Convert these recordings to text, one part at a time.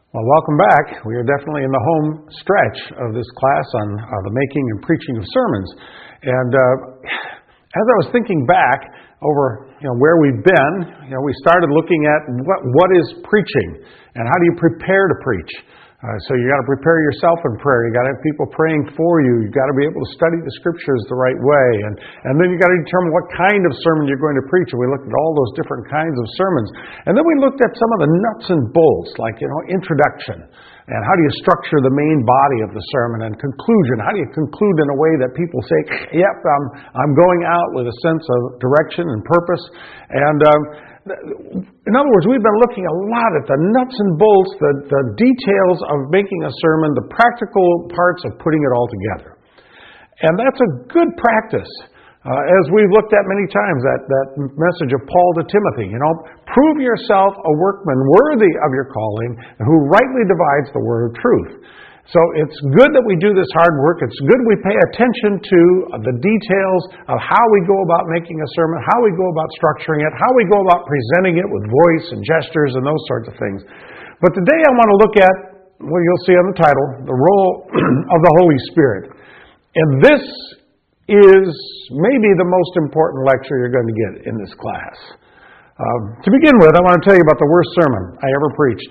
Well, welcome back. We are definitely in the home stretch of this class on the making and preaching of sermons. And as I was thinking back over where we've been, we started looking at what is preaching and how do you prepare to preach. So you got to prepare yourself in prayer. You got to have people praying for you. You got to be able to study the scriptures the right way, and then you got to determine what kind of sermon you're going to preach. And we looked at all those different kinds of sermons, and then we looked at some of the nuts and bolts, like introduction, and how do you structure the main body of the sermon, and conclusion. How do you conclude in a way that people say, "Yep, I'm going out with a sense of direction and purpose," and in other words, we've been looking a lot at the nuts and bolts, the details of making a sermon, the practical parts of putting it all together. And that's a good practice. As we've looked at many times, that message of Paul to Timothy, prove yourself a workman worthy of your calling, who rightly divides the word of truth. So it's good that we do this hard work. It's good we pay attention to the details of how we go about making a sermon, how we go about structuring it, how we go about presenting it with voice and gestures and those sorts of things. But today I want to look at, well, you'll see on the title, the role of the Holy Spirit. And this is maybe the most important lecture you're going to get in this class. To begin with, I want to tell you about the worst sermon I ever preached.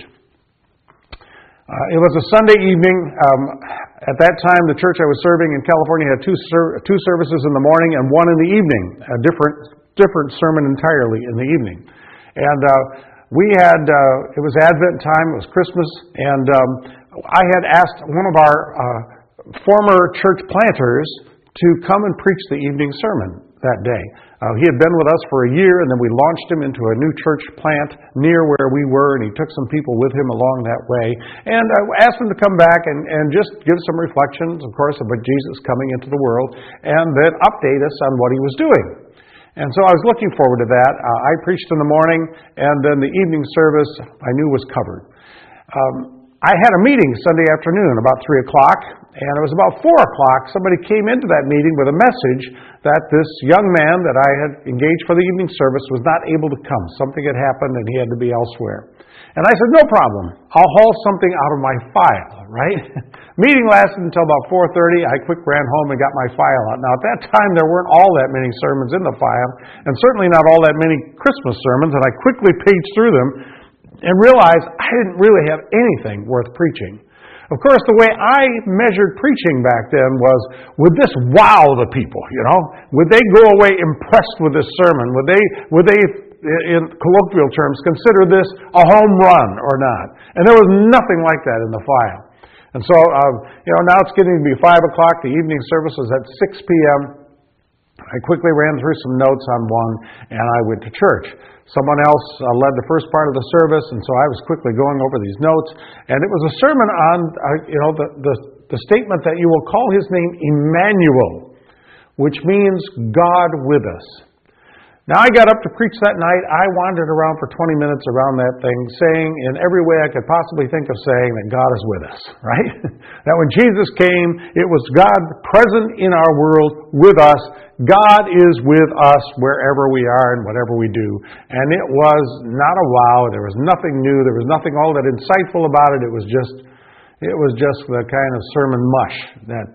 It was a Sunday evening. At that time, the church I was serving in California had two services in the morning and one in the evening, a different sermon entirely in the evening. And we had, it was Advent time, it was Christmas, and I had asked one of our former church planters to come and preach the evening sermon that day. He had been with us for a year, and then we launched him into a new church plant near where we were, and he took some people with him along that way. And I asked him to come back and just give some reflections, of course, about Jesus coming into the world, and then update us on what he was doing. And so I was looking forward to that. I preached in the morning, and then the evening service I knew was covered. I had a meeting Sunday afternoon about 3 o'clock, and it was about 4 o'clock. Somebody came into that meeting with a message that this young man that I had engaged for the evening service was not able to come. Something had happened and he had to be elsewhere. And I said, no problem. I'll haul something out of my file, right? Meeting lasted until about 4:30. I quick ran home and got my file out. Now, at that time, there weren't all that many sermons in the file, and certainly not all that many Christmas sermons, and I quickly paged through them and realized I didn't really have anything worth preaching. Of course, the way I measured preaching back then was, would this wow the people, Would they go away impressed with this sermon? Would they, in colloquial terms, consider this a home run or not? And there was nothing like that in the file. And so, now it's getting to be 5 o'clock. The evening service was at 6 p.m. I quickly ran through some notes on one, and I went to church. Someone else led the first part of the service, and so I was quickly going over these notes. And it was a sermon on, the statement that you will call his name Emmanuel, which means God with us. Now, I got up to preach that night. I wandered around for 20 minutes around that thing, saying in every way I could possibly think of saying that God is with us, right? That when Jesus came, it was God present in our world with us. God is with us wherever we are and whatever we do. And it was not a wow. There was nothing new. There was nothing all that insightful about it. It was just the kind of sermon mush that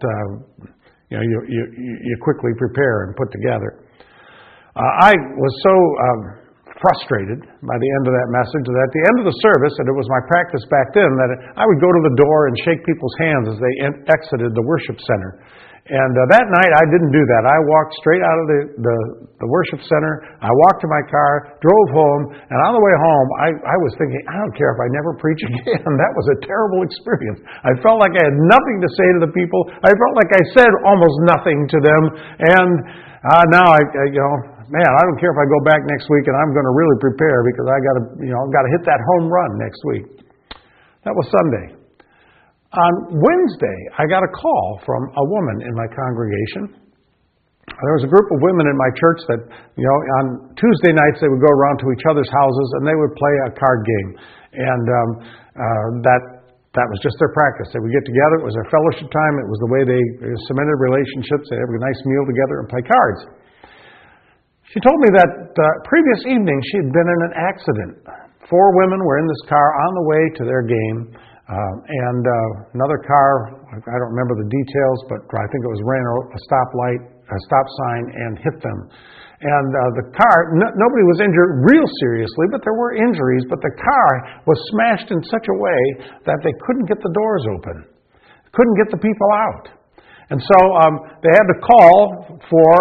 you quickly prepare and put together. I was so frustrated by the end of that message that at the end of the service, and it was my practice back then, that I would go to the door and shake people's hands as they exited the worship center. And that night, I didn't do that. I walked straight out of the worship center. I walked to my car, drove home, and on the way home, I was thinking, I don't care if I never preach again. That was a terrible experience. I felt like I had nothing to say to the people. I felt like I said almost nothing to them. And now I don't care if I go back next week, and I'm going to really prepare because I got to hit that home run next week. That was Sunday. On Wednesday, I got a call from a woman in my congregation. There was a group of women in my church that, on Tuesday nights they would go around to each other's houses and they would play a card game. And that was just their practice. They would get together. It was their fellowship time. It was the way they cemented relationships. They'd have a nice meal together and play cards. She told me that previous evening she had been in an accident. 4 women were in this car on the way to their game. Another car, I don't remember the details, but I think it was ran a stop sign and hit them. And the car, nobody was injured real seriously, but there were injuries. But the car was smashed in such a way that they couldn't get the doors open, couldn't get the people out. And so they had to call for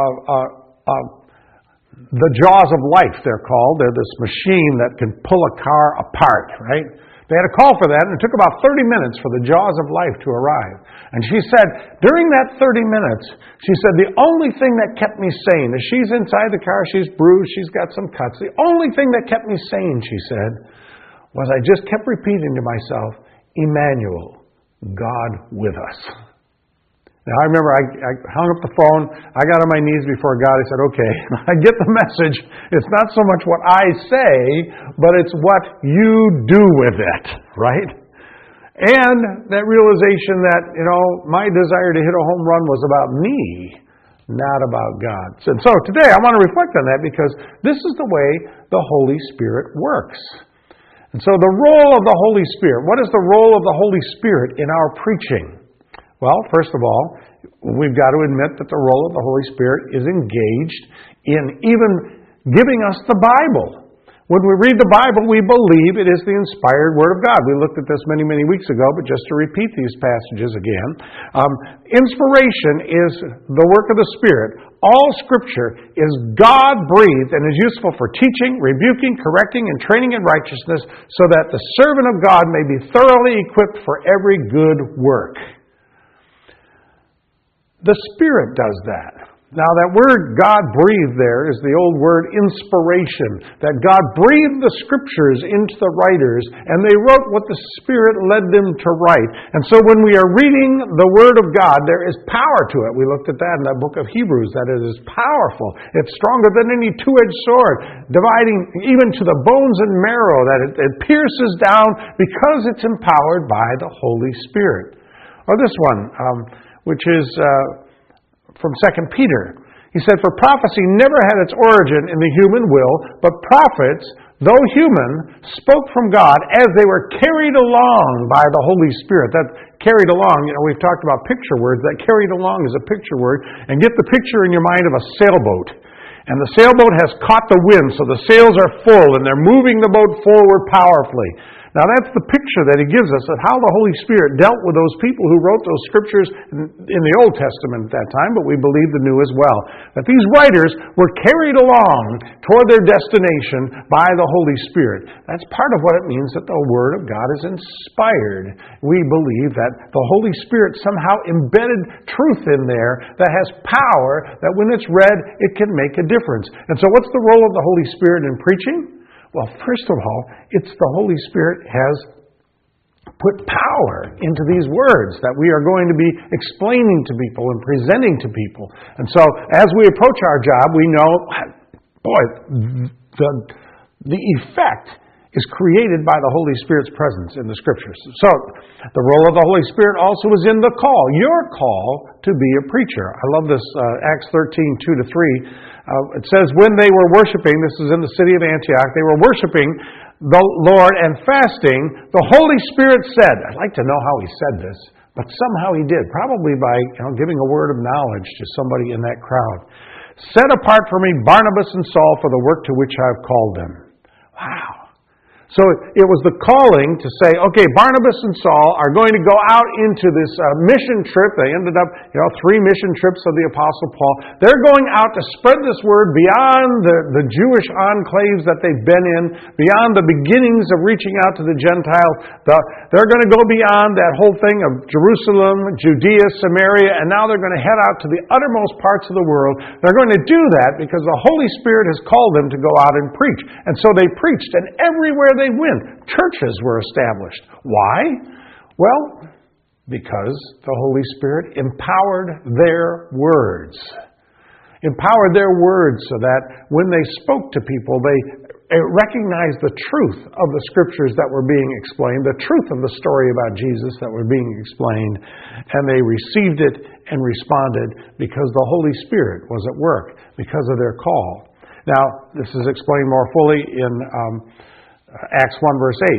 the jaws of life, they're called. They're this machine that can pull a car apart, right? They had a call for that, and it took about 30 minutes for the jaws of life to arrive. And she said, during that 30 minutes, she said, the only thing that kept me sane, as she's inside the car, she's bruised, she's got some cuts, the only thing that kept me sane, she said, was I just kept repeating to myself, Emmanuel, God with us. Now, I remember I hung up the phone, I got on my knees before God, I said, okay, I get the message. It's not so much what I say, but it's what you do with it, right? And that realization that, my desire to hit a home run was about me, not about God. And so today I want to reflect on that because this is the way the Holy Spirit works. And so the role of the Holy Spirit, what is the role of the Holy Spirit in our preaching? Well, first of all, we've got to admit that the role of the Holy Spirit is engaged in even giving us the Bible. When we read the Bible, we believe it is the inspired Word of God. We looked at this many, many weeks ago, but just to repeat these passages again. Inspiration is the work of the Spirit. All Scripture is God-breathed and is useful for teaching, rebuking, correcting, and training in righteousness so that the servant of God may be thoroughly equipped for every good work. The Spirit does that. Now, that word God-breathed there is the old word inspiration, that God breathed the Scriptures into the writers, and they wrote what the Spirit led them to write. And so when we are reading the Word of God, there is power to it. We looked at that in that book of Hebrews, that it is powerful. It's stronger than any two-edged sword, dividing even to the bones and marrow, that it pierces down because it's empowered by the Holy Spirit. Or this one, which is from 2 Peter. He said, for prophecy never had its origin in the human will, but prophets, though human, spoke from God as they were carried along by the Holy Spirit. That carried along, we've talked about picture words. That carried along is a picture word. And get the picture in your mind of a sailboat. And the sailboat has caught the wind, so the sails are full, and they're moving the boat forward powerfully. Now that's the picture that he gives us of how the Holy Spirit dealt with those people who wrote those scriptures in the Old Testament at that time, but we believe the New as well. That these writers were carried along toward their destination by the Holy Spirit. That's part of what it means that the Word of God is inspired. We believe that the Holy Spirit somehow embedded truth in there that has power, that when it's read, it can make a difference. And so what's the role of the Holy Spirit in preaching? Well, first of all, it's the Holy Spirit has put power into these words that we are going to be explaining to people and presenting to people. And so as we approach our job, we know, boy, the effect is created by the Holy Spirit's presence in the Scriptures. So the role of the Holy Spirit also is in the call, your call to be a preacher. I love this, Acts 13, 2-3. It says, when they were worshiping, this is in the city of Antioch, they were worshiping the Lord and fasting, the Holy Spirit said, I'd like to know how he said this, but somehow he did, probably by giving a word of knowledge to somebody in that crowd. Set apart for me Barnabas and Saul for the work to which I have called them. Wow. So it was the calling to say, okay, Barnabas and Saul are going to go out into this mission trip. They ended up, 3 mission trips of the Apostle Paul. They're going out to spread this word beyond the Jewish enclaves that they've been in, beyond the beginnings of reaching out to the Gentiles. They're going to go beyond that whole thing of Jerusalem, Judea, Samaria, and now they're going to head out to the uttermost parts of the world. They're going to do that because the Holy Spirit has called them to go out and preach. And so they preached, and everywhere they went, churches were established. Why? Well, because the Holy Spirit empowered their words. Empowered their words so that when they spoke to people, they recognized the truth of the Scriptures that were being explained, the truth of the story about Jesus that were being explained, and they received it and responded because the Holy Spirit was at work, because of their call. Now, this is explained more fully in Acts 1 verse 8.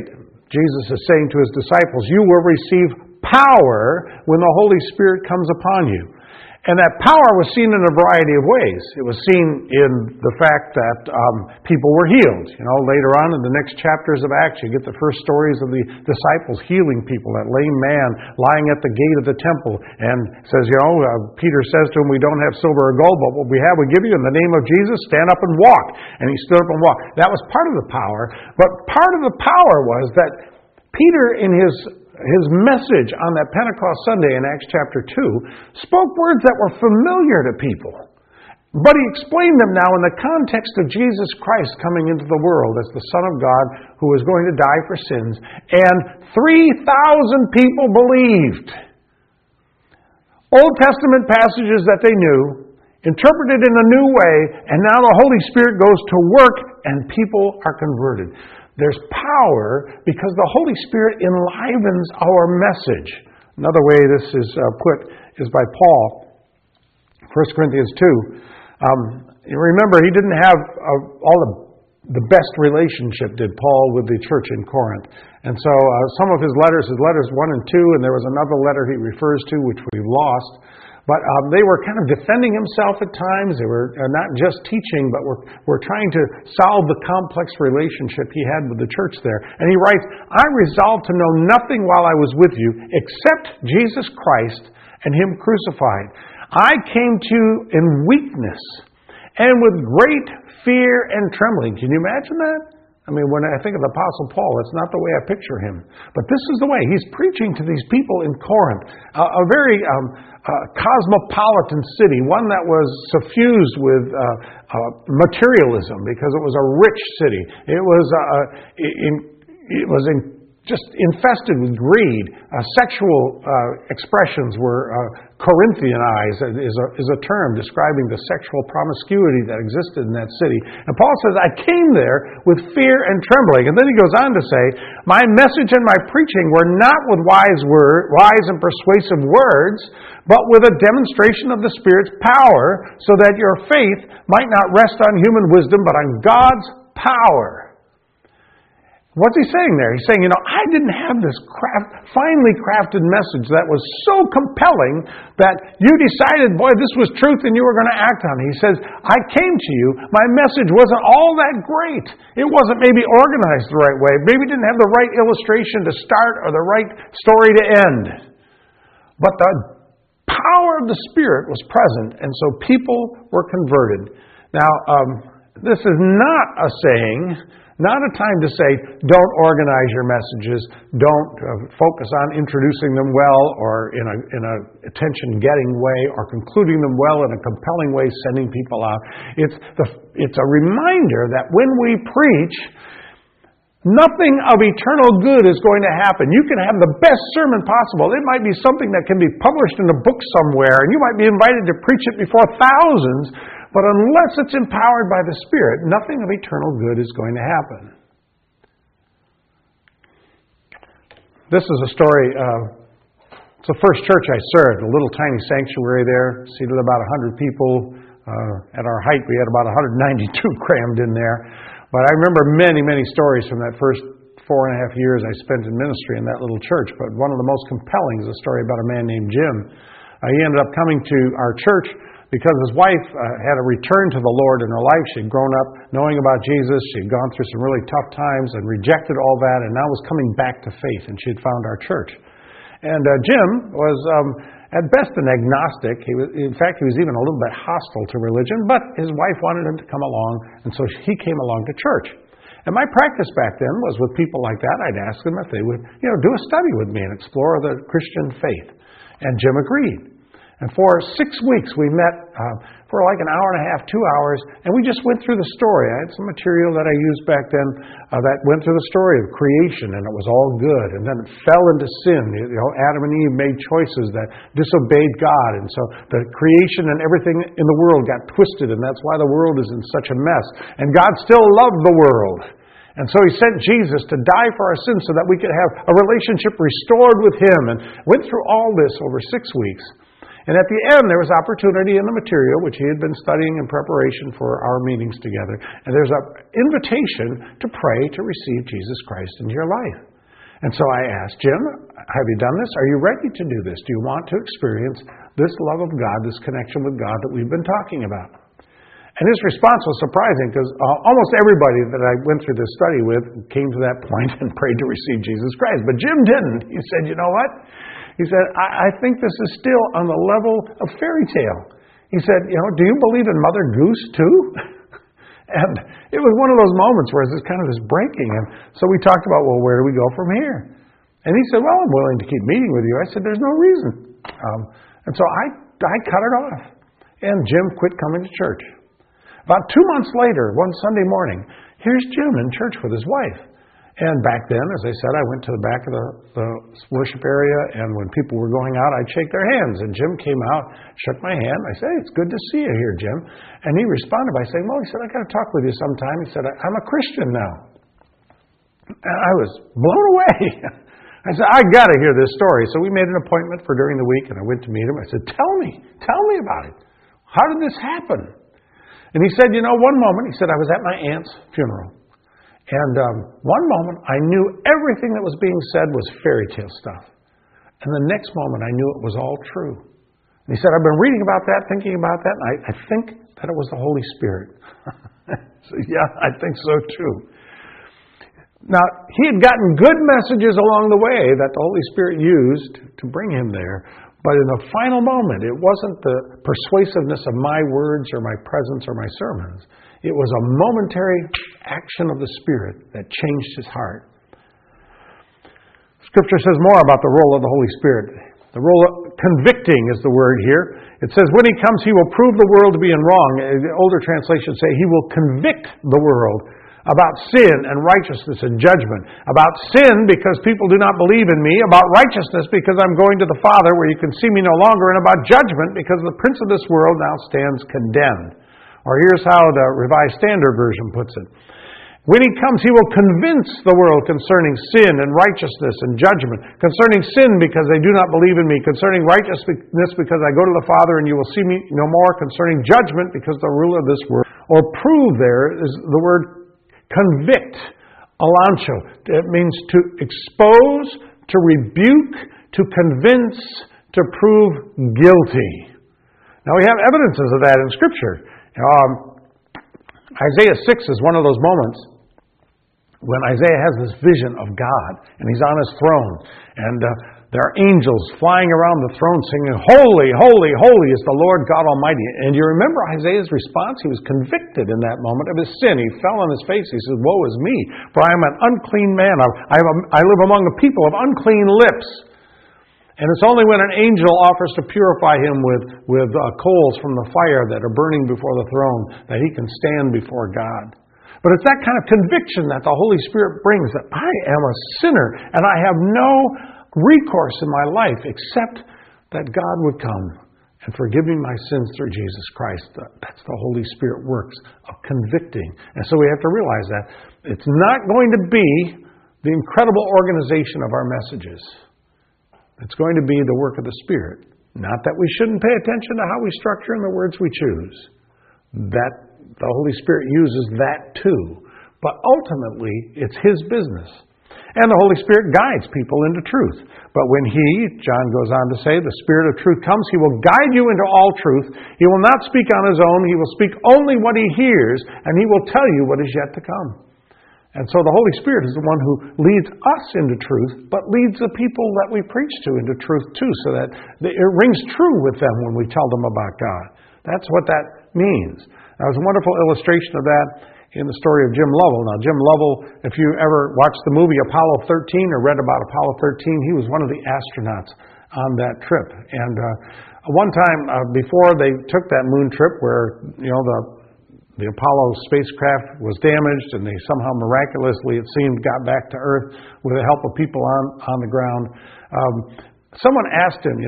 Jesus is saying to his disciples, you will receive power when the Holy Spirit comes upon you. And that power was seen in a variety of ways. It was seen in the fact that people were healed. Later on in the next chapters of Acts, you get the first stories of the disciples healing people. That lame man lying at the gate of the temple and says, Peter says to him, we don't have silver or gold, but what we have we give you. In the name of Jesus, stand up and walk. And he stood up and walked. That was part of the power. But part of the power was that Peter, in his message on that Pentecost Sunday in Acts chapter 2 spoke words that were familiar to people. But he explained them now in the context of Jesus Christ coming into the world as the Son of God who was going to die for sins. And 3,000 people believed. Old Testament passages that they knew, interpreted in a new way, and now the Holy Spirit goes to work and people are converted. There's power because the Holy Spirit enlivens our message. Another way this is put is by Paul. 1 Corinthians 2. You remember, he didn't have all the best relationship, did Paul, with the church in Corinth. And so some of his letters 1 and 2, and there was another letter he refers to which we've lost. But they were kind of defending himself at times. They were not just teaching, but were trying to solve the complex relationship he had with the church there. And he writes, I resolved to know nothing while I was with you except Jesus Christ and Him crucified. I came to you in weakness and with great fear and trembling. Can you imagine that? When I think of the Apostle Paul, it's not the way I picture him. But this is the way. He's preaching to these people in Corinth, a very cosmopolitan city, one that was suffused with materialism because it was a rich city. It was just infested with greed. Sexual expressions were Corinthianized, is a term describing the sexual promiscuity that existed in that city. And Paul says, I came there with fear and trembling. And then he goes on to say, my message and my preaching were not with wise and persuasive words, but with a demonstration of the Spirit's power, so that your faith might not rest on human wisdom, but on God's power. What's he saying there? He's saying, I didn't have this finely crafted message that was so compelling that you decided, boy, this was truth and you were going to act on it. He says, I came to you. My message wasn't all that great. It wasn't maybe organized the right way. Maybe it didn't have the right illustration to start or the right story to end. But the power of the Spirit was present, and so people were converted. Now, this is not a saying, not a time to say, don't organize your messages, don't focus on introducing them well or in a attention-getting way or concluding them well in a compelling way, sending people out. It's a reminder that when we preach, nothing of eternal good is going to happen. You can have the best sermon possible. It might be something that can be published in a book somewhere, and you might be invited to preach it before thousands. But unless it's empowered by the Spirit, nothing of eternal good is going to happen. This is a story. It's the first church I served, a little tiny sanctuary there, seated about 100 people. At our height, we had about 192 crammed in there. But I remember many, many stories from that first 4.5 years I spent in ministry in that little church. But one of the most compelling is a story about a man named Jim. He ended up coming to our church because his wife had a return to the Lord in her life. She had grown up knowing about Jesus. She had gone through some really tough times and rejected all that, and now was coming back to faith, and she had found our church. And Jim was at best an agnostic. In fact, he was even a little bit hostile to religion, but his wife wanted him to come along, and so he came along to church. And my practice back then was with people like that, I'd ask them if they would do a study with me and explore the Christian faith. And Jim agreed. And for 6 weeks, we met for like an hour and a half, 2 hours, and we just went through the story. I had some material that I used back then that went through the story of creation, and it was all good. And then it fell into sin. Adam and Eve made choices that disobeyed God, and so the creation and everything in the world got twisted, and that's why the world is in such a mess. And God still loved the world. And so He sent Jesus to die for our sins so that we could have a relationship restored with Him, and went through all this over 6 weeks. And at the end, there was opportunity in the material, which he had been studying in preparation for our meetings together. And there's an invitation to pray to receive Jesus Christ into your life. And so I asked, Jim, have you done this? Are you ready to do this? Do you want to experience this love of God, this connection with God that we've been talking about? And his response was surprising because almost everybody that I went through this study with came to that point and prayed to receive Jesus Christ. But Jim didn't. He said, you know what? He said, I think this is still on the level of fairy tale. He said, do you believe in Mother Goose too? And it was one of those moments where it's kind of this breaking. And so we talked about, well, where do we go from here? And he said, well, I'm willing to keep meeting with you. I said, there's no reason. And so I cut it off. And Jim quit coming to church. About 2 months later, one Sunday morning, here's Jim in church with his wife. And back then, as I said, I went to the back of the worship area, and when people were going out, I'd shake their hands. And Jim came out, shook my hand. I said, hey, it's good to see you here, Jim. And he responded by saying, well, he said, I got to talk with you sometime. He said, I'm a Christian now. And I was blown away. I said, I got to hear this story. So we made an appointment for during the week, and I went to meet him. I said, tell me about it. How did this happen? And he said, one moment, he said, I was at my aunt's funeral. And one moment, I knew everything that was being said was fairy tale stuff. And the next moment, I knew it was all true. And he said, I've been reading about that, thinking about that, and I think that it was the Holy Spirit. So, yeah, I think so too. Now, he had gotten good messages along the way that the Holy Spirit used to bring him there. But in the final moment, it wasn't the persuasiveness of my words or my presence or my sermons. It was a momentary action of the Spirit that changed his heart. Scripture says more about the role of the Holy Spirit. The role of convicting is the word here. It says, when he comes, he will prove the world to be in wrong. The older translations say he will convict the world about sin and righteousness and judgment. About sin because people do not believe in me. About righteousness because I'm going to the Father where you can see me no longer. And about judgment because the prince of this world now stands condemned. Or here's how the Revised Standard Version puts it. When he comes, he will convince the world concerning sin and righteousness and judgment. Concerning sin because they do not believe in me. Concerning righteousness because I go to the Father and you will see me no more. Concerning judgment because the ruler of this world. Or prove there is the word convict, alancho. It means to expose, to rebuke, to convince, to prove guilty. Now we have evidences of that in Scripture. Isaiah 6 is one of those moments when Isaiah has this vision of God, and he's on his throne, and there are angels flying around the throne singing, holy, holy, holy is the Lord God Almighty. And you remember Isaiah's response? He was convicted in that moment of his sin. He fell on his face. He said, woe is me, for I am an unclean man. I live among a people of unclean lips. And it's only when an angel offers to purify him with coals from the fire that are burning before the throne that he can stand before God. But it's that kind of conviction that the Holy Spirit brings, that I am a sinner and I have no recourse in my life except that God would come and forgive me my sins through Jesus Christ. That's the Holy Spirit works of convicting. And so we have to realize that it's not going to be the incredible organization of our messages. It's going to be the work of the Spirit. Not that we shouldn't pay attention to how we structure and the words we choose. That the Holy Spirit uses that too. But ultimately, it's His business. And the Holy Spirit guides people into truth. But when He, John goes on to say, the Spirit of truth comes, He will guide you into all truth. He will not speak on His own. He will speak only what He hears, and He will tell you what is yet to come. And so the Holy Spirit is the one who leads us into truth, but leads the people that we preach to into truth too, so that it rings true with them when we tell them about God. That's what that means. Now, there's a wonderful illustration of that in the story of Jim Lovell. Now, Jim Lovell, if you ever watched the movie Apollo 13 or read about Apollo 13, he was one of the astronauts on that trip. And one time before they took that moon trip where, the Apollo spacecraft was damaged and they somehow miraculously, it seemed, got back to Earth with the help of people on the ground. Someone asked him,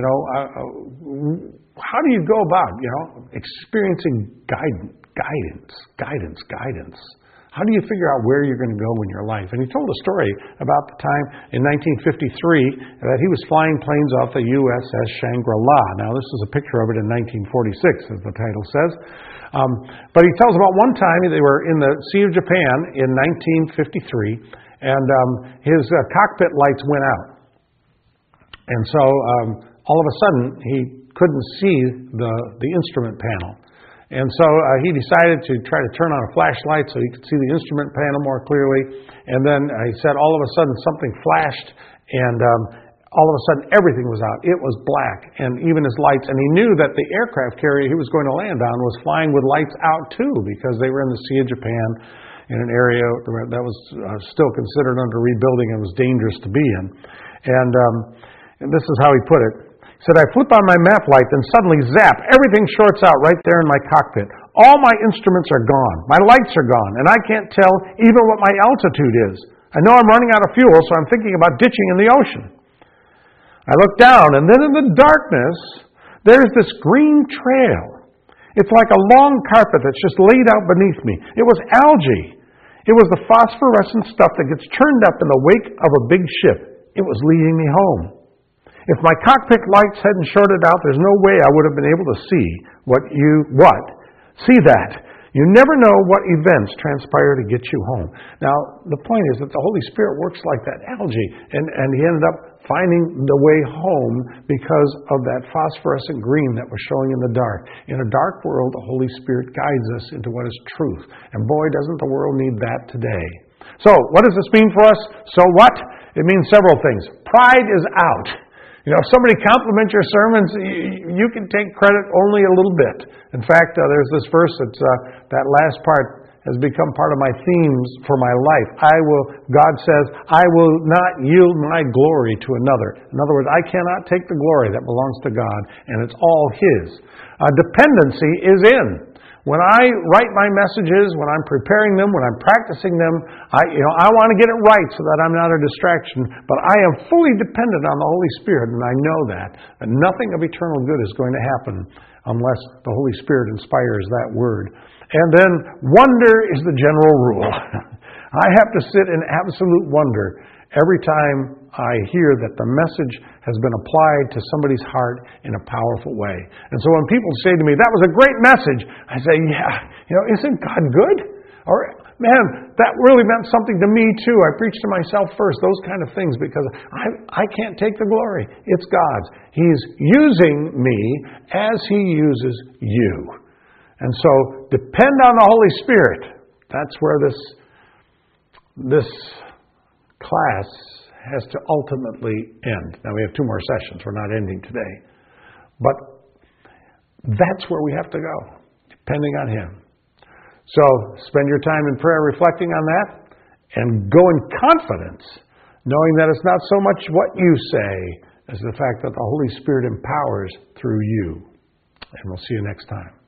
how do you go about, experiencing guidance? How do you figure out where you're going to go in your life? And he told a story about the time in 1953 that he was flying planes off the USS Shangri-La. Now, this is a picture of it in 1946, as the title says. But he tells about one time they were in the Sea of Japan in 1953, and his cockpit lights went out. And so all of a sudden, he couldn't see the instrument panel. And so he decided to try to turn on a flashlight so he could see the instrument panel more clearly. And then he said all of a sudden something flashed, and all of a sudden everything was out. It was black, and even his lights. And he knew that the aircraft carrier he was going to land on was flying with lights out too, because they were in the Sea of Japan, in an area that was still considered under rebuilding and was dangerous to be in. And this is how he put it. He said, I flip on my map light, then suddenly, zap, everything shorts out right there in my cockpit. All my instruments are gone. My lights are gone, and I can't tell even what my altitude is. I know I'm running out of fuel, so I'm thinking about ditching in the ocean. I look down, and then in the darkness, there's this green trail. It's like a long carpet that's just laid out beneath me. It was algae. It was the phosphorescent stuff that gets churned up in the wake of a big ship. It was leading me home. If my cockpit lights hadn't shorted out, there's no way I would have been able to see See that. You never know what events transpire to get you home. Now, the point is that the Holy Spirit works like that algae, and he ended up finding the way home because of that phosphorescent green that was showing in the dark. In a dark world, the Holy Spirit guides us into what is truth. And boy, doesn't the world need that today. So, what does this mean for us? So what? It means several things. Pride is out. You know, if somebody compliments your sermons, you can take credit only a little bit. In fact, there's this verse that's, that last part has become part of my themes for my life. God says, I will not yield my glory to another. In other words, I cannot take the glory that belongs to God, and it's all His. Dependency is in. When I write my messages, when I'm preparing them, when I'm practicing them, I want to get it right so that I'm not a distraction. But I am fully dependent on the Holy Spirit, and I know that nothing of eternal good is going to happen unless the Holy Spirit inspires that word. And then wonder is the general rule. I have to sit in absolute wonder every time I hear that the message has been applied to somebody's heart in a powerful way. And so when people say to me, that was a great message, I say, yeah, isn't God good? Or, man, that really meant something to me too. I preach to myself first, those kind of things, because I can't take the glory. It's God's. He's using me as He uses you. And so depend on the Holy Spirit. That's where this class has to ultimately end. Now we have 2 more sessions. We're not ending today. But that's where we have to go, depending on Him. So spend your time in prayer reflecting on that, and go in confidence, knowing that it's not so much what you say as the fact that the Holy Spirit empowers through you. And we'll see you next time.